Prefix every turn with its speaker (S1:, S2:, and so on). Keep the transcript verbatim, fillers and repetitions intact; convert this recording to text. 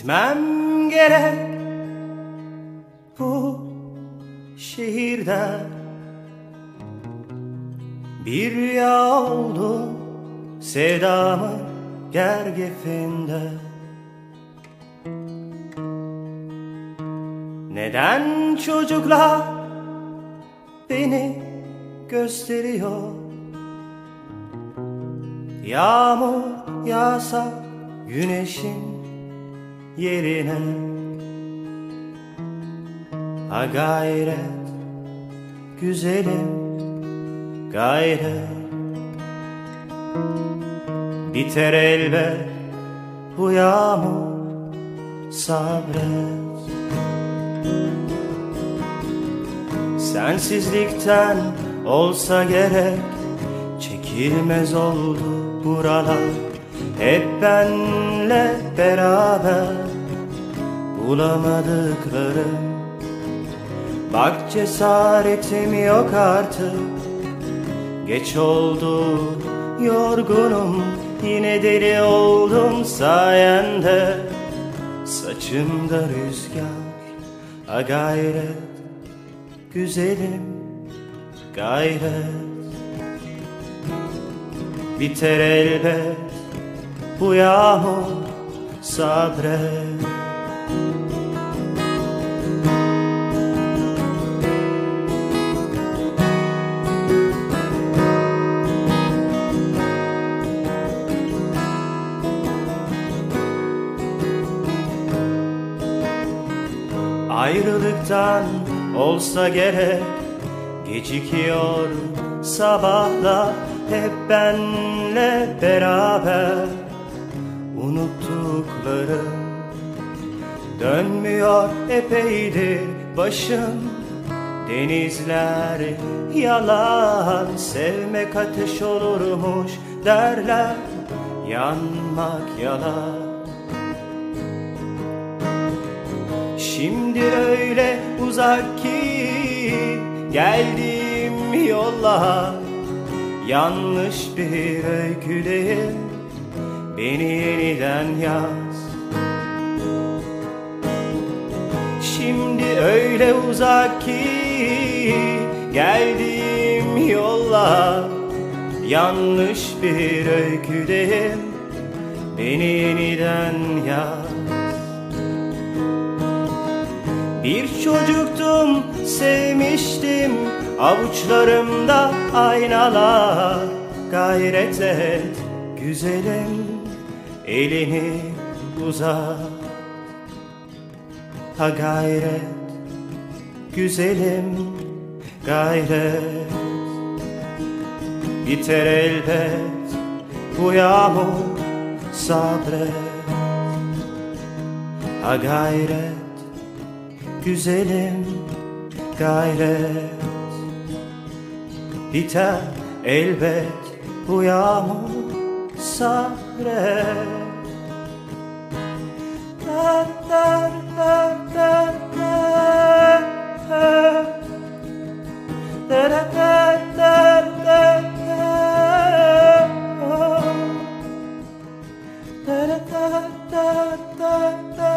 S1: Gitmem gerek bu şehirden. Bir rüya oldu sevdamın gergefinde. Neden çocuklar beni gösteriyor? Yağmur yağsa güneşin yerine. Ha gayret güzelim gayret, biter elbet bu yağmur, sabret. Sensizlikten olsa gerek çekilmez oldu buralar. Hep benle beraber bulamadıklarım. Bak cesaretim yok artık, geç oldu yorgunum. Yine deli oldum sayende, saçımda rüzgar. Ha gayret güzelim gayret, biter elbet bu yağmur, sabret. Ayrılıktan olsa gerek gecikiyor sabahlar. Hep benle beraber unuttuklarım. Dönmüyor epeydir başım, denizler yalan. Sevmek ateş olurmuş derler, yanmak yalan. Şimdi öyle uzak ki geldiğim yollar, yanlış bir öyküdeyim, beni yeniden yaz. Şimdi öyle uzak ki geldiğim yollar, yanlış bir öyküdeyim, beni yeniden yaz. Bir çocuktum, sevmiştim, avuçlarımda aynalar. Gayret et güzelim, elini uzat. Ha gayret güzelim gayret, biter elbet bu yağmur, sabret. Ha gayret güzelim gayret, biter elbet bu yağmur, sabret. Da, da, da, da, da, da. Da, da, da, da, da, da. Oh. Da, da, da, da, da, da.